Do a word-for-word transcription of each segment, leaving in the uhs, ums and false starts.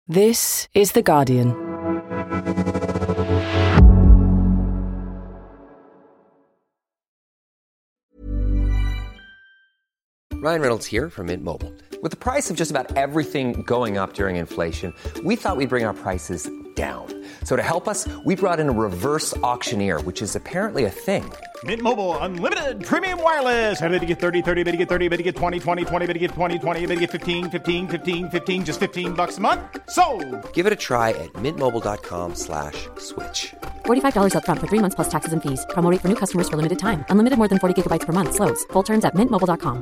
This is The Guardian. Ryan Reynolds here from Mint Mobile. With the price of just about everything going up during inflation, we thought we'd bring our prices down. So to help us, we brought in a reverse auctioneer, which is apparently a thing. Mint Mobile Unlimited Premium Wireless. How to get thirty, thirty, how to get thirty, how to get twenty, twenty, twenty, how to get twenty, twenty, how to get fifteen, fifteen, fifteen, fifteen, just fifteen bucks a month? Sold! Give it a try at mintmobile.com slash switch. forty-five dollars up front for three months plus taxes and fees. Promo rate for new customers for limited time. Unlimited more than forty gigabytes per month. Slows full terms at mint mobile dot com.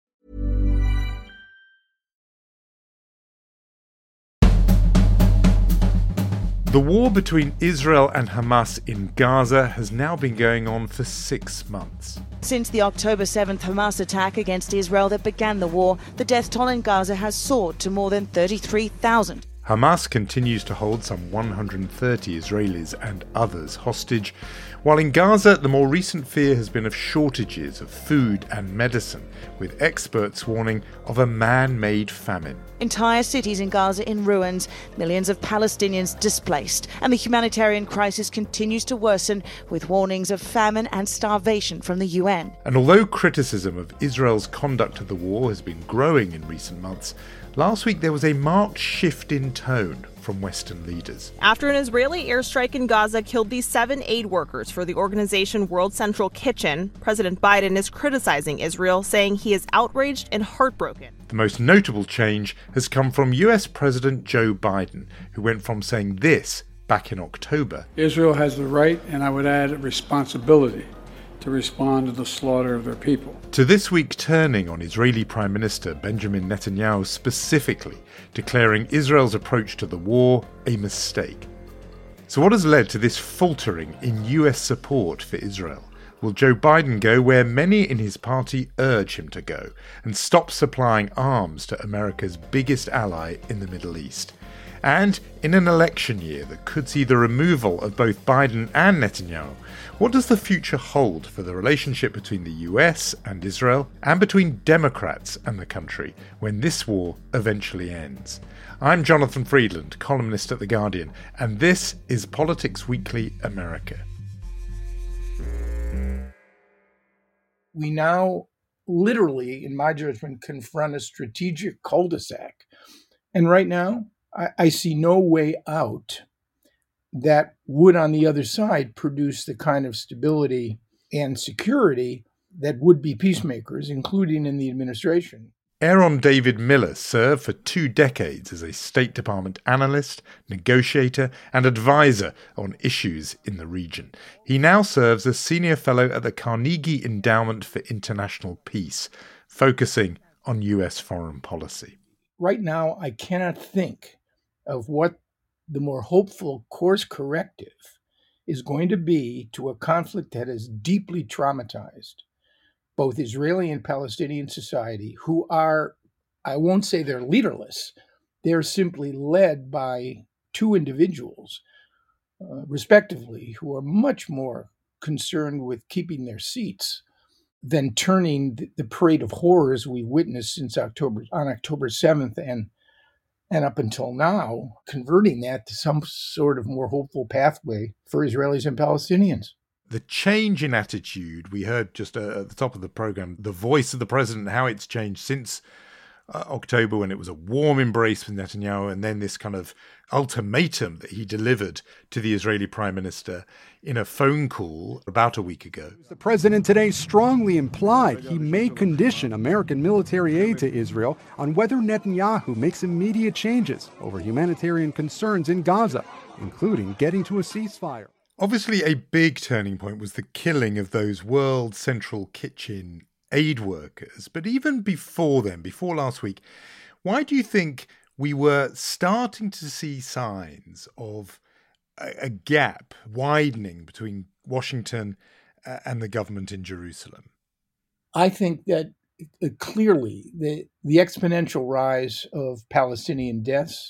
The war between Israel and Hamas in Gaza has now been going on for six months. Since the October seventh Hamas attack against Israel that began the war, the death toll in Gaza has soared to more than thirty-three thousand. Hamas continues to hold some one hundred thirty Israelis and others hostage, while in Gaza the more recent fear has been of shortages of food and medicine, with experts warning of a man-made famine. Entire cities in Gaza in ruins, millions of Palestinians displaced, and the humanitarian crisis continues to worsen with warnings of famine and starvation from the U N. And although criticism of Israel's conduct of the war has been growing in recent months, last week there was a marked shift in tone from Western leaders. After an Israeli airstrike in Gaza killed these seven aid workers for the organization World Central Kitchen, President Biden is criticizing Israel, saying he is outraged and heartbroken. The most notable change has come from U S President Joe Biden, who went from saying this back in October. Israel has the right, and I would add responsibility, to respond to the slaughter of their people. To this week turning on Israeli Prime Minister Benjamin Netanyahu specifically, declaring Israel's approach to the war a mistake. So what has led to this faltering in U S support for Israel? Will Joe Biden go where many in his party urge him to go and stop supplying arms to America's biggest ally in the Middle East? And in an election year that could see the removal of both Biden and Netanyahu, what does the future hold for the relationship between the U S and Israel, and between Democrats and the country, when this war eventually ends? I'm Jonathan Freedland, columnist at The Guardian, and this is Politics Weekly America. We now literally, in my judgment, confront a strategic cul-de-sac. And right now, I, I see no way out that would, on the other side, produce the kind of stability and security that would-be peacemakers, including in the administration. Aaron David Miller served for two decades as a State Department analyst, negotiator, and advisor on issues in the region. He now serves as senior fellow at the Carnegie Endowment for International Peace, focusing on U S foreign policy. Right now, I cannot think of what the more hopeful course corrective is going to be to a conflict that has deeply traumatized both Israeli and Palestinian society, who are, I won't say they're leaderless, they're simply led by two individuals, uh, respectively, who are much more concerned with keeping their seats than turning the, the parade of horrors we witnessed since October on October seventh and and up until now, converting that to some sort of more hopeful pathway for Israelis and Palestinians. The change in attitude, we heard just uh, at the top of the program, the voice of the president, how it's changed since uh, October, when it was a warm embrace with Netanyahu, and then this kind of ultimatum that he delivered to the Israeli prime minister in a phone call about a week ago. The president today strongly implied he may condition American military aid to Israel on whether Netanyahu makes immediate changes over humanitarian concerns in Gaza, including getting to a ceasefire. Obviously, a big turning point was the killing of those World Central Kitchen aid workers. But even before then, before last week, why do you think we were starting to see signs of a, a gap widening between Washington and the government in Jerusalem? I think that uh, clearly the, the exponential rise of Palestinian deaths,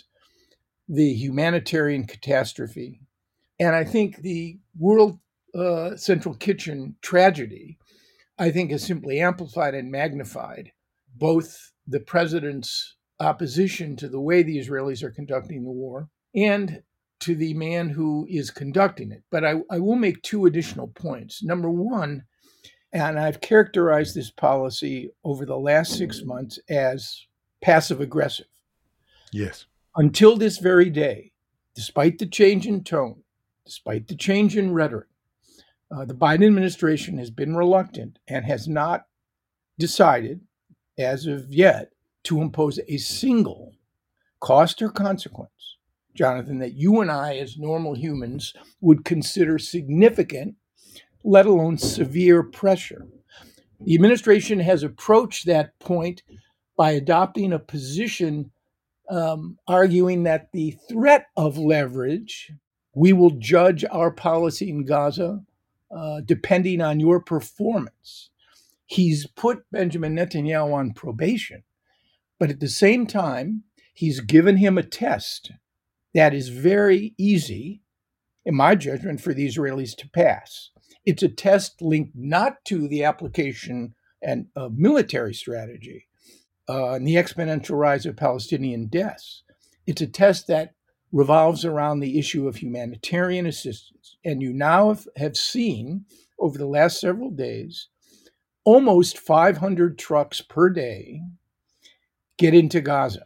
the humanitarian catastrophe, and I think the World uh, Central Kitchen tragedy, I think, has simply amplified and magnified both the president's opposition to the way the Israelis are conducting the war and to the man who is conducting it. But I, I will make two additional points. Number one, and I've characterized this policy over the last six months as passive aggressive. Yes. Until this very day, despite the change in tone, despite the change in rhetoric, uh, the Biden administration has been reluctant and has not decided, as of yet, to impose a single cost or consequence, Jonathan, that you and I, as normal humans, would consider significant, let alone severe pressure. The administration has approached that point by adopting a position um, arguing that the threat of leverage, we will judge our policy in Gaza uh, depending on your performance. He's put Benjamin Netanyahu on probation, but at the same time, he's given him a test that is very easy, in my judgment, for the Israelis to pass. It's a test linked not to the application and uh, military strategy uh, and the exponential rise of Palestinian deaths. It's a test that revolves around the issue of humanitarian assistance. And you now have, have seen, over the last several days, almost five hundred trucks per day get into Gaza.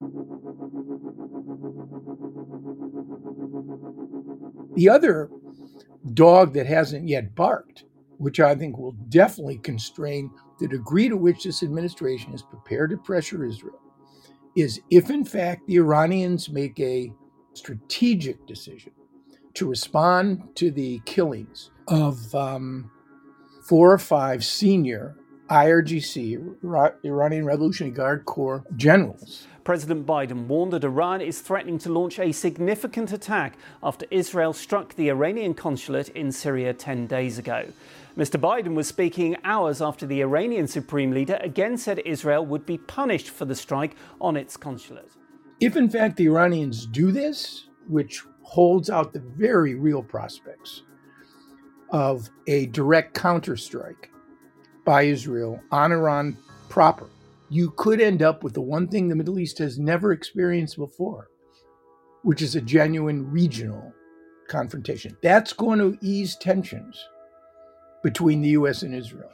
The other dog that hasn't yet barked, which I think will definitely constrain the degree to which this administration is prepared to pressure Israel, is if in fact the Iranians make a strategic decision to respond to the killings of um, four or five senior I R G C, Iranian Revolutionary Guard Corps generals. President Biden warned that Iran is threatening to launch a significant attack after Israel struck the Iranian consulate in Syria ten days ago. Mister Biden was speaking hours after the Iranian supreme leader again said Israel would be punished for the strike on its consulate. If in fact the Iranians do this, which holds out the very real prospects of a direct counterstrike by Israel on Iran proper, you could end up with the one thing the Middle East has never experienced before, which is a genuine regional confrontation. That's going to ease tensions between the U S and Israel.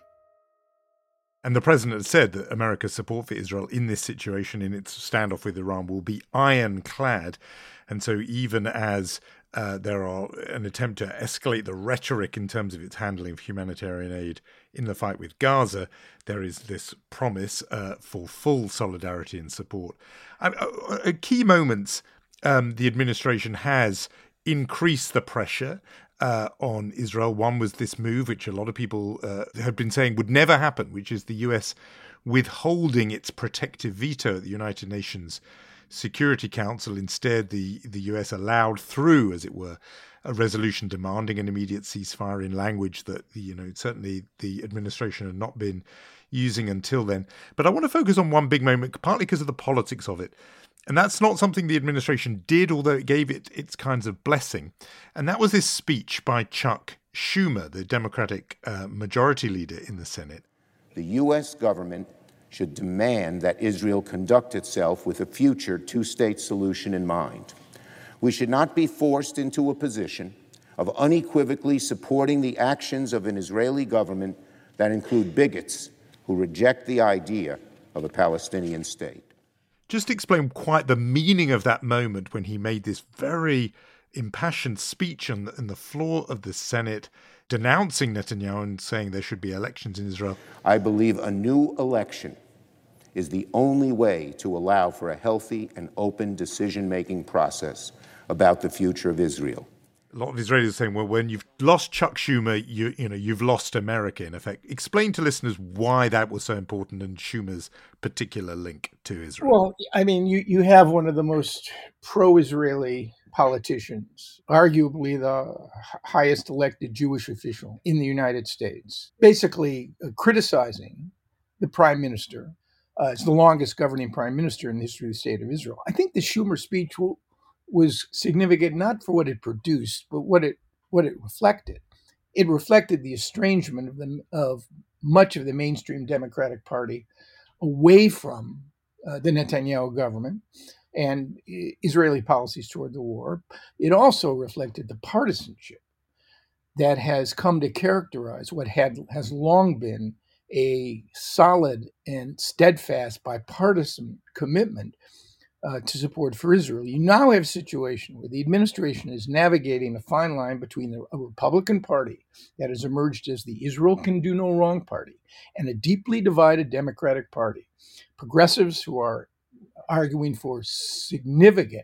And the president said that America's support for Israel in this situation, in its standoff with Iran, will be ironclad. And so even as uh, there are an attempt to escalate the rhetoric in terms of its handling of humanitarian aid in the fight with Gaza, there is this promise uh, for full solidarity and support. Uh, at key moments, um, the administration has increased the pressure Uh, on Israel. One was this move, which a lot of people uh, had been saying would never happen, which is the U S withholding its protective veto at the United Nations Security Council. Instead, the, the U S allowed through, as it were, a resolution demanding an immediate ceasefire in language that, you know, certainly the administration had not been using until then. But I want to focus on one big moment, partly because of the politics of it. And that's not something the administration did, although it gave it its kinds of blessing. And that was this speech by Chuck Schumer, the Democratic uh, majority leader in the Senate. The U S government should demand that Israel conduct itself with a future two-state solution in mind. We should not be forced into a position of unequivocally supporting the actions of an Israeli government that include bigots who reject the idea of a Palestinian state. Just explain quite the meaning of that moment when he made this very impassioned speech on the, on the floor of the Senate, denouncing Netanyahu and saying there should be elections in Israel. I believe a new election is the only way to allow for a healthy and open decision-making process about the future of Israel. A lot of Israelis are saying, well, when you've lost Chuck Schumer, you you know, you've lost America, in effect. Explain to listeners why that was so important and Schumer's particular link to Israel. Well, I mean, you, you have one of the most pro-Israeli politicians, arguably the highest elected Jewish official in the United States, basically uh, criticizing the prime minister. Uh, it's the longest governing prime minister in the history of the state of Israel. I think the Schumer speech will was significant not for what it produced, but what it what it reflected. It reflected the estrangement of the of much of the mainstream Democratic Party away from uh, the Netanyahu government and Israeli policies toward the war. It also reflected the partisanship that has come to characterize what had has long been a solid and steadfast bipartisan commitment uh, to support for Israel. You now have a situation where the administration is navigating a fine line between the, a Republican Party that has emerged as the Israel Can Do No Wrong Party and a deeply divided Democratic Party. Progressives who are arguing for significant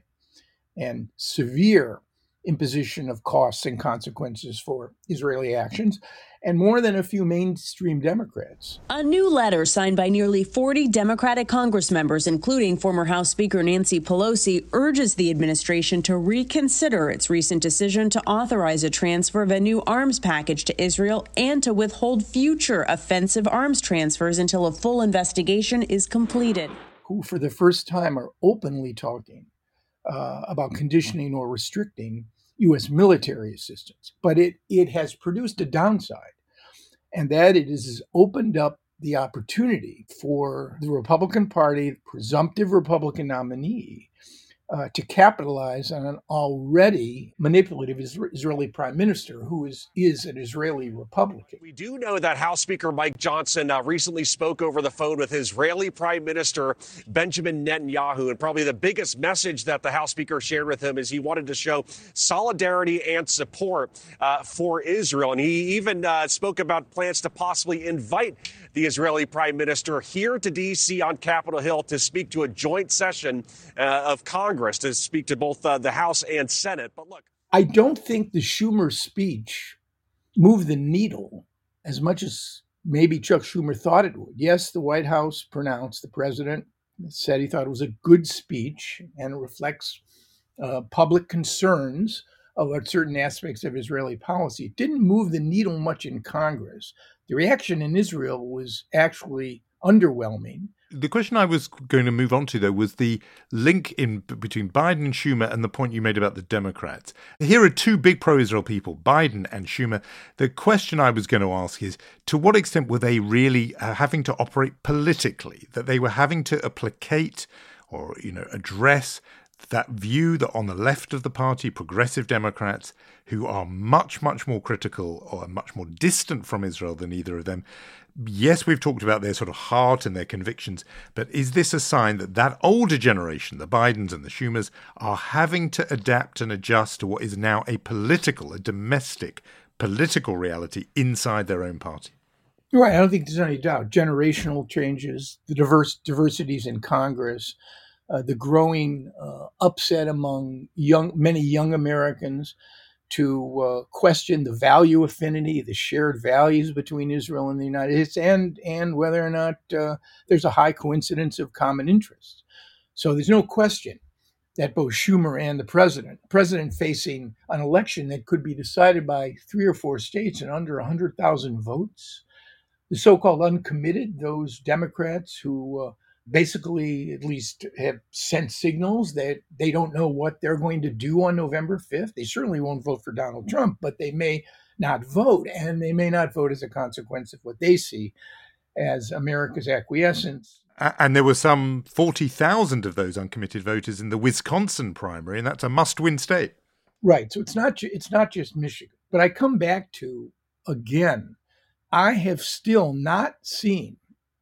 and severe imposition of costs and consequences for Israeli actions, and more than a few mainstream Democrats. A new letter signed by nearly forty Democratic Congress members, including former House Speaker Nancy Pelosi, urges the administration to reconsider its recent decision to authorize a transfer of a new arms package to Israel and to withhold future offensive arms transfers until a full investigation is completed. Who, for the first time, are openly talking uh, about conditioning or restricting U S military assistance. But it, it has produced a downside, and that it has opened up the opportunity for the Republican Party, the presumptive Republican nominee, uh, to capitalize on an already manipulative Israeli prime minister who is, is an Israeli Republican. We do know that House Speaker Mike Johnson uh, recently spoke over the phone with Israeli Prime Minister Benjamin Netanyahu, and probably the biggest message that the House Speaker shared with him is he wanted to show solidarity and support uh, for Israel. And he even uh, spoke about plans to possibly invite the Israeli Prime Minister here to D C on Capitol Hill to speak to a joint session uh, of Congress, to speak to both uh, the House and Senate. But look, I don't think the Schumer speech moved the needle as much as maybe Chuck Schumer thought it would. Yes, the White House pronounced, the president said he thought it was a good speech and it reflects uh, public concerns about certain aspects of Israeli policy. It didn't move the needle much in Congress. The reaction in Israel was actually underwhelming. The question I was going to move on to, though, was the link in between Biden and Schumer and the point you made about the Democrats. Here are two big pro-Israel people, Biden and Schumer. The question I was going to ask is, to what extent were they really uh, having to operate politically, that they were having to placate or, you know, address that view that on the left of the party, progressive Democrats, who are much, much more critical or much more distant from Israel than either of them. Yes, we've talked about their sort of heart and their convictions, but is this a sign that that older generation, the Bidens and the Schumers, are having to adapt and adjust to what is now a political, a domestic political reality inside their own party? Right. I don't think there's any doubt. Generational changes, the diverse diversities in Congress, Uh, the growing uh, upset among young, many young Americans to uh, question the value affinity, the shared values between Israel and the United States, and and whether or not uh, there's a high coincidence of common interests. So there's no question that both Schumer and the president, president facing an election that could be decided by three or four states in under one hundred thousand votes, the so-called uncommitted, those Democrats who uh, basically at least have sent signals that they don't know what they're going to do on November fifth. They certainly won't vote for Donald Trump, but they may not vote, and they may not vote as a consequence of what they see as America's acquiescence. And there were some forty thousand of those uncommitted voters in the Wisconsin primary, and that's a must-win state. Right. So it's not, it's not just Michigan. But I come back to, again, I have still not seen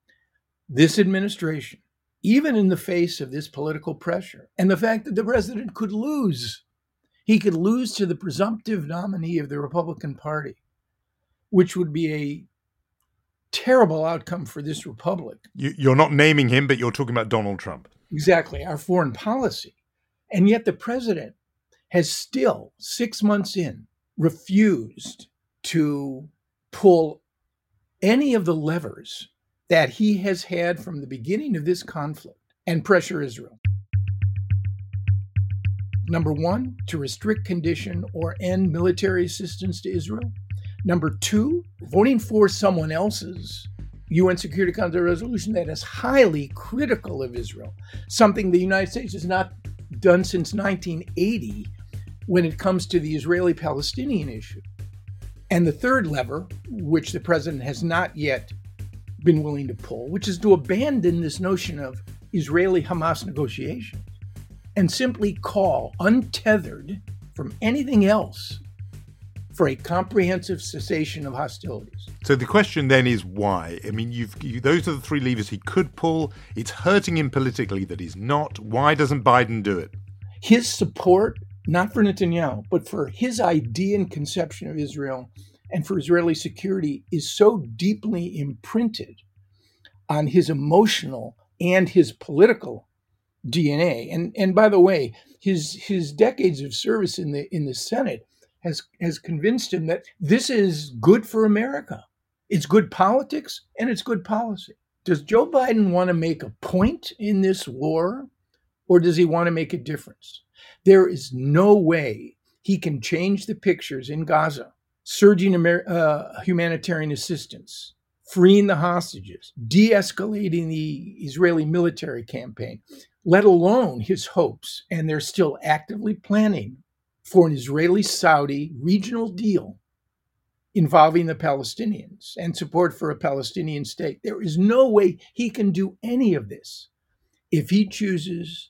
this administration, even in the face of this political pressure, and the fact that the president could lose. He could lose to the presumptive nominee of the Republican Party, which would be a terrible outcome for this republic. You're not naming him, but you're talking about Donald Trump. Exactly, our foreign policy. And yet the president has still, six months in, refused to pull any of the levers that he has had from the beginning of this conflict and pressure Israel. Number one, to restrict, condition, or end military assistance to Israel. Number two, voting for someone else's U N Security Council resolution that is highly critical of Israel, something the United States has not done since nineteen eighty when it comes to the Israeli-Palestinian issue. And the third lever, which the president has not yet been willing to pull, which is to abandon this notion of Israeli-Hamas negotiations and simply call, untethered from anything else, for a comprehensive cessation of hostilities. So the question then is why? I mean, you've you, those are the three levers he could pull. It's hurting him politically that he's not. Why doesn't Biden do it? His support, not for Netanyahu, but for his idea and conception of Israel and for Israeli security, is so deeply imprinted on his emotional and his political D N A. And and by the way, his his decades of service in the in the Senate has has convinced him that this is good for America. It's good politics and it's good policy. Does Joe Biden want to make a point in this war, or does he want to make a difference? There is no way he can change the pictures in Gaza, surging Amer- uh, humanitarian assistance, freeing the hostages, de-escalating the Israeli military campaign, let alone his hopes, and they're still actively planning for an Israeli-Saudi regional deal involving the Palestinians and support for a Palestinian state. There is no way he can do any of this if he chooses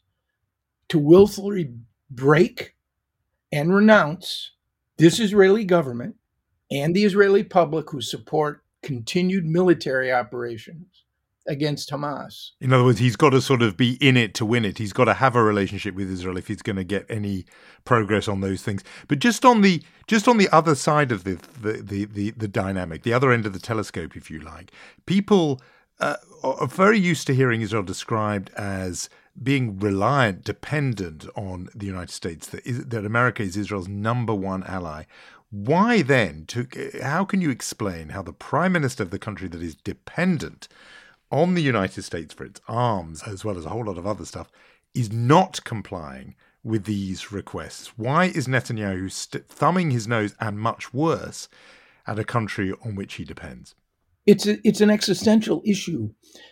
to willfully break and renounce this Israeli government and the Israeli public who support continued military operations against Hamas. In other words, he's got to sort of be in it to win it. He's got to have a relationship with Israel if he's going to get any progress on those things. But just on the just on the other side of the the the, the, the dynamic, the other end of the telescope, if you like, people uh, are very used to hearing Israel described as being reliant, dependent on the United States, that, is, that America is Israel's number one ally. Why then, to, how can you explain how the prime minister of the country that is dependent on the United States for its arms, as well as a whole lot of other stuff, is not complying with these requests? Why is Netanyahu st- thumbing his nose, and much worse, at a country on which he depends? It's a, it's an existential issue,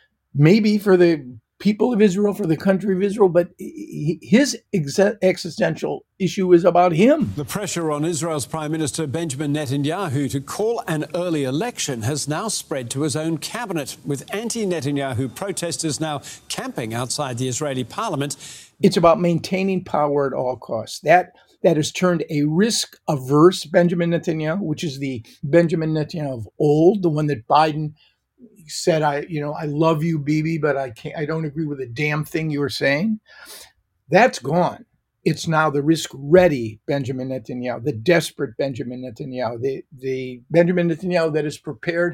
maybe for the people of Israel, for the country of Israel, but his ex- existential issue is about him. The pressure on Israel's Prime Minister Benjamin Netanyahu to call an early election has now spread to his own cabinet, with anti-Netanyahu protesters now camping outside the Israeli parliament. It's about maintaining power at all costs. That that has turned a risk-averse Benjamin Netanyahu, which is the Benjamin Netanyahu of old, the one that Biden said, I, you know, I love you, Bibi, but I can't, I don't agree with a damn thing you were saying. That's gone. It's now the risk-ready Benjamin Netanyahu, the desperate Benjamin Netanyahu, the, the Benjamin Netanyahu that is prepared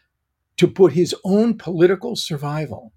to put his own political survival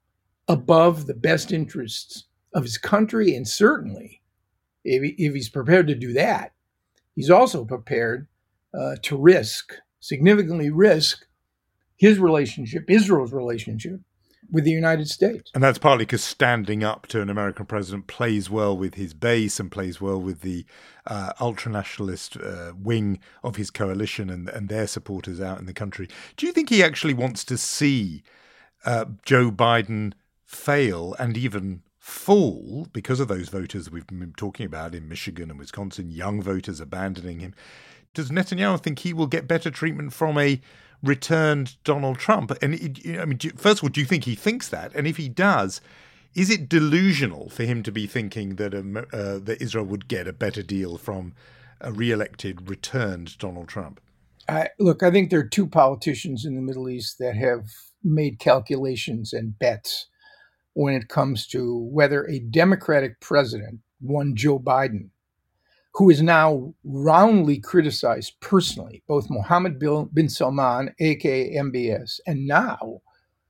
above the best interests of his country. And certainly, if, he, if he's prepared to do that, he's also prepared uh, to risk, significantly risk, his relationship, Israel's relationship with the United States. And that's partly because standing up to an American president plays well with his base and plays well with the uh, ultra-nationalist uh, wing of his coalition and, and their supporters out in the country. Do you think he actually wants to see uh, Joe Biden fail and even fall because of those voters we've been talking about in Michigan and Wisconsin, young voters abandoning him? Does Netanyahu think he will get better treatment from a returned Donald Trump? And it, I mean, do, first of all, do you think he thinks that? And if he does, is it delusional for him to be thinking that um, uh, that Israel would get a better deal from a re-elected, returned Donald Trump? I, look, I think there are two politicians in the Middle East that have made calculations and bets when it comes to whether a Democratic president, one Joe Biden, who is now roundly criticized personally, both Mohammed bin Salman, a k a. M B S, and now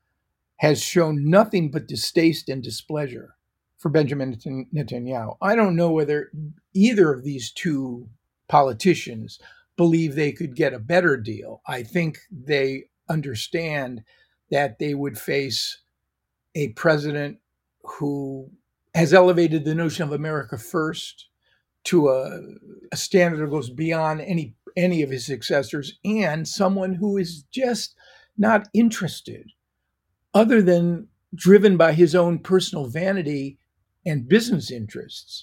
has shown nothing but distaste and displeasure for Benjamin Netanyahu. I don't know whether either of these two politicians believe they could get a better deal. I think they understand that they would face a president who has elevated the notion of America first to a, a standard that goes beyond any any of his successors, and someone who is just not interested, other than driven by his own personal vanity and business interests,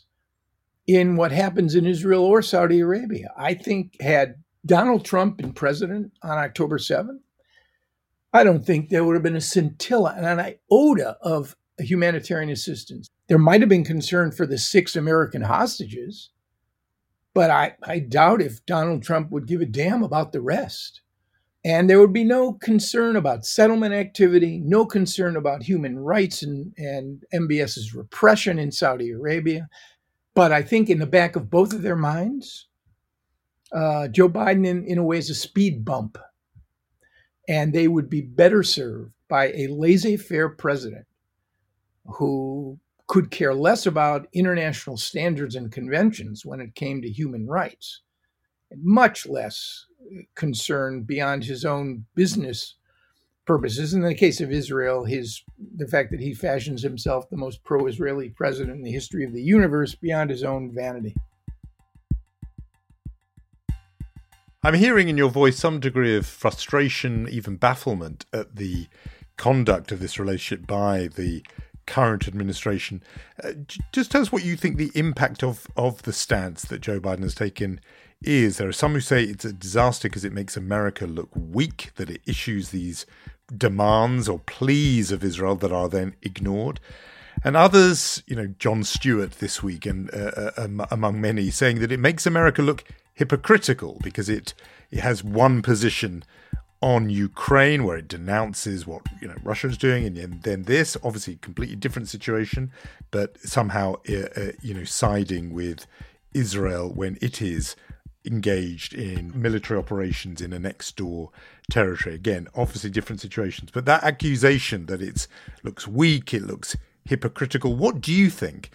in what happens in Israel or Saudi Arabia. I think had Donald Trump been president on October seventh, I don't think there would have been a scintilla and an iota of humanitarian assistance. There might have been concern for the six American hostages, but I, I doubt if Donald Trump would give a damn about the rest. And there would be no concern about settlement activity, no concern about human rights and, and MBS's repression in Saudi Arabia. But I think in the back of both of their minds, uh, Joe Biden, in, in a way, is a speed bump. And they would be better served by a laissez-faire president who could care less about international standards and conventions when it came to human rights, and much less concerned beyond his own business purposes. In the case of Israel, his the fact that he fashions himself the most pro-Israeli president in the history of the universe beyond his own vanity. I'm hearing in your voice some degree of frustration, even bafflement at the conduct of this relationship by the current administration. Uh, just tell us what you think the impact of, of the stance that Joe Biden has taken is. There are some who say it's a disaster because it makes America look weak, that it issues these demands or pleas of Israel that are then ignored. And others, you know, Jon Stewart this week, and uh, uh, among many, saying that it makes America look hypocritical because it it has one position on Ukraine where it denounces what, you know, Russia's doing, and then this, obviously completely different situation, but somehow uh, uh, you know siding with Israel when it is engaged in military operations in a next door territory. Again, obviously different situations, but that accusation that it looks weak, it looks hypocritical, what do you think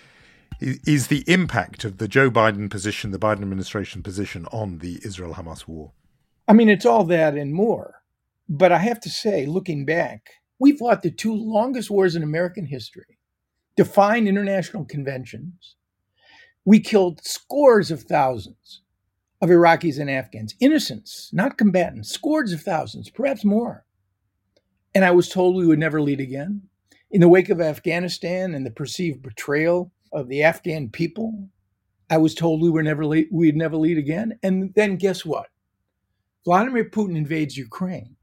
is the impact of the Joe Biden position, the Biden administration position on the Israel-Hamas war? I mean, it's all that and more. But I have to say, looking back, we fought the two longest wars in American history, defied international conventions. We killed scores of thousands of Iraqis and Afghans, innocents, not combatants, scores of thousands, perhaps more. And I was told we would never lead again. In the wake of Afghanistan and the perceived betrayal of the Afghan people, I was told we were never lead, we'd never lead again. And then guess what? Vladimir Putin invades Ukraine.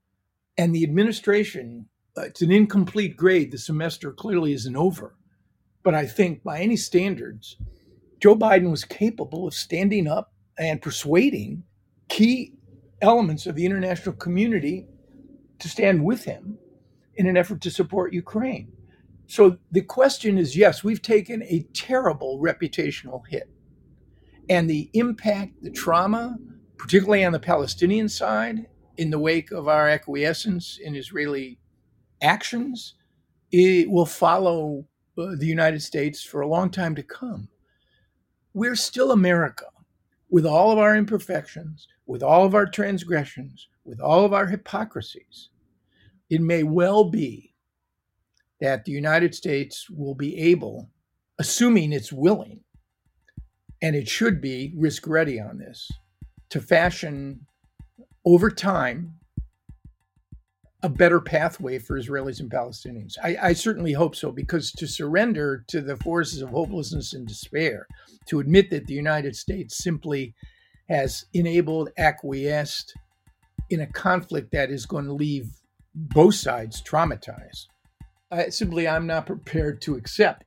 And the administration, uh, it's an incomplete grade. The semester clearly isn't over. But I think by any standards, Joe Biden was capable of standing up and persuading key elements of the international community to stand with him in an effort to support Ukraine. So the question is, yes, we've taken a terrible reputational hit. And the impact, the trauma, particularly on the Palestinian side, in the wake of our acquiescence in Israeli actions, it will follow uh, the United States for a long time to come. We're still America, with all of our imperfections, with all of our transgressions, with all of our hypocrisies. It may well be that the United States will be able, assuming it's willing, and it should be risk ready on this, to fashion over time a better pathway for Israelis and Palestinians. I, I certainly hope so, because to surrender to the forces of hopelessness and despair, to admit that the United States simply has enabled, acquiesced in a conflict that is going to leave both sides traumatized, I, simply I'm not prepared to accept.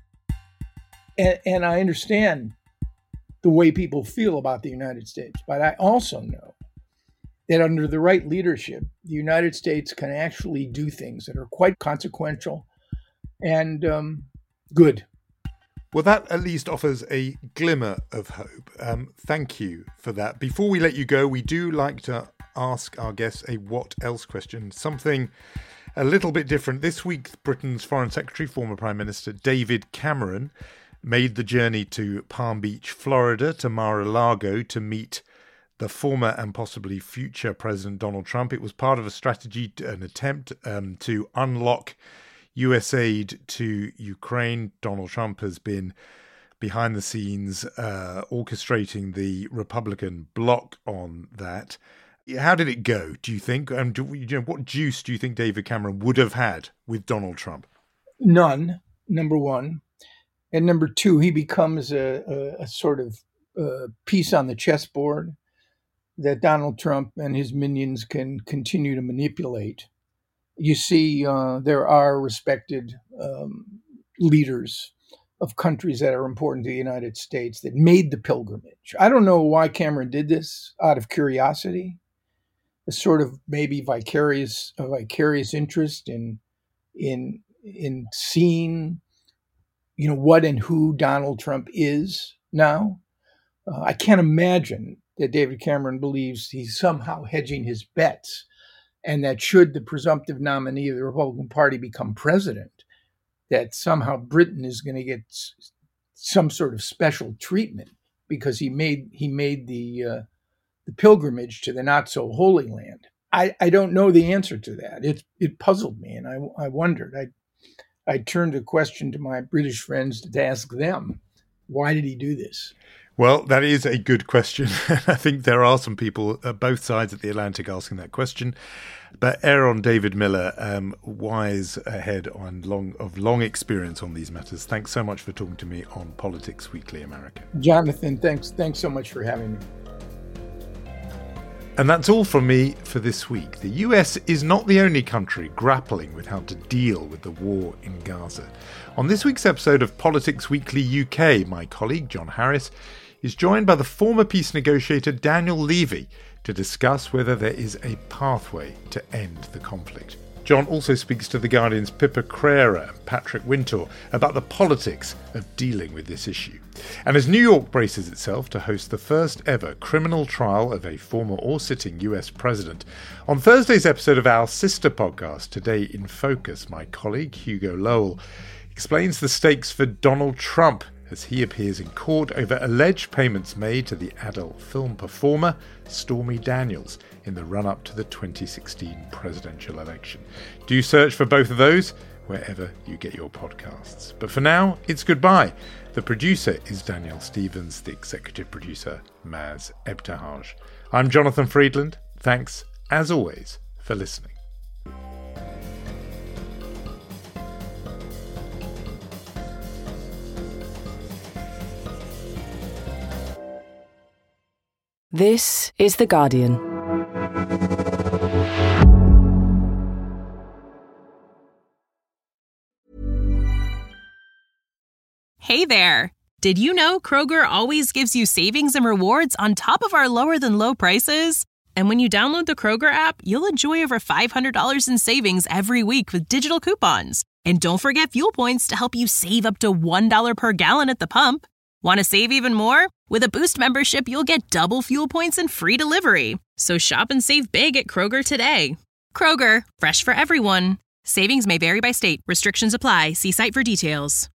And, and I understand the way people feel about the United States, but I also know that under the right leadership, the United States can actually do things that are quite consequential and um, good. Well, that at least offers a glimmer of hope. Um, thank you for that. Before we let you go, we do like to ask our guests a what else question, something a little bit different. This week, Britain's Foreign Secretary, former Prime Minister David Cameron, made the journey to Palm Beach, Florida, to Mar-a-Lago to meet the former and possibly future President Donald Trump. It was part of a strategy, an attempt um, to unlock U S aid to Ukraine. Donald Trump has been behind the scenes uh, orchestrating the Republican bloc on that. How did it go, do you think? And do, you know, what juice do you think David Cameron would have had with Donald Trump? None, number one. And number two, he becomes a, a, a sort of uh, piece on the chessboard that Donald Trump and his minions can continue to manipulate. You see, uh, there are respected um, leaders of countries that are important to the United States that made the pilgrimage. I don't know why Cameron did this, out of curiosity, a sort of maybe vicarious a vicarious interest in in in seeing, you know, what and who Donald Trump is now. Uh, I can't imagine that David Cameron believes he's somehow hedging his bets, and that should the presumptive nominee of the Republican Party become president, that somehow Britain is going to get s- some sort of special treatment because he made he made the uh, the pilgrimage to the not so holy land. I, I don't know the answer to that. It it puzzled me, and I I wondered. I I turned a question to my British friends to ask them, why did he do this? Well, that is a good question. I think there are some people at both sides of the Atlantic asking that question. But Aaron David Miller, um, wise head on long of long experience on these matters. Thanks so much for talking to me on Politics Weekly America. Jonathan, thanks thanks so much for having me. And that's all from me for this week. The U S is not the only country grappling with how to deal with the war in Gaza. On this week's episode of Politics Weekly U K, my colleague John Harris is joined by the former peace negotiator Daniel Levy to discuss whether there is a pathway to end the conflict. John also speaks to The Guardian's Pippa Crerar and Patrick Wintour about the politics of dealing with this issue. And as New York braces itself to host the first ever criminal trial of a former or sitting U S president, on Thursday's episode of our sister podcast, Today in Focus, my colleague Hugo Lowell explains the stakes for Donald Trump as he appears in court over alleged payments made to the adult film performer Stormy Daniels in the run-up to the twenty sixteen presidential election. Do search for both of those wherever you get your podcasts. But for now, it's goodbye. The producer is Danielle Stevens, the executive producer, Maz Ebtehaj. I'm Jonathan Friedland. Thanks, as always, for listening. This is The Guardian. Hey there! Did you know Kroger always gives you savings and rewards on top of our lower-than-low prices? And when you download the Kroger app, you'll enjoy over five hundred dollars in savings every week with digital coupons. And don't forget fuel points to help you save up to one dollar per gallon at the pump. Want to save even more? With a Boost membership, you'll get double fuel points and free delivery. So shop and save big at Kroger today. Kroger, fresh for everyone. Savings may vary by state. Restrictions apply. See site for details.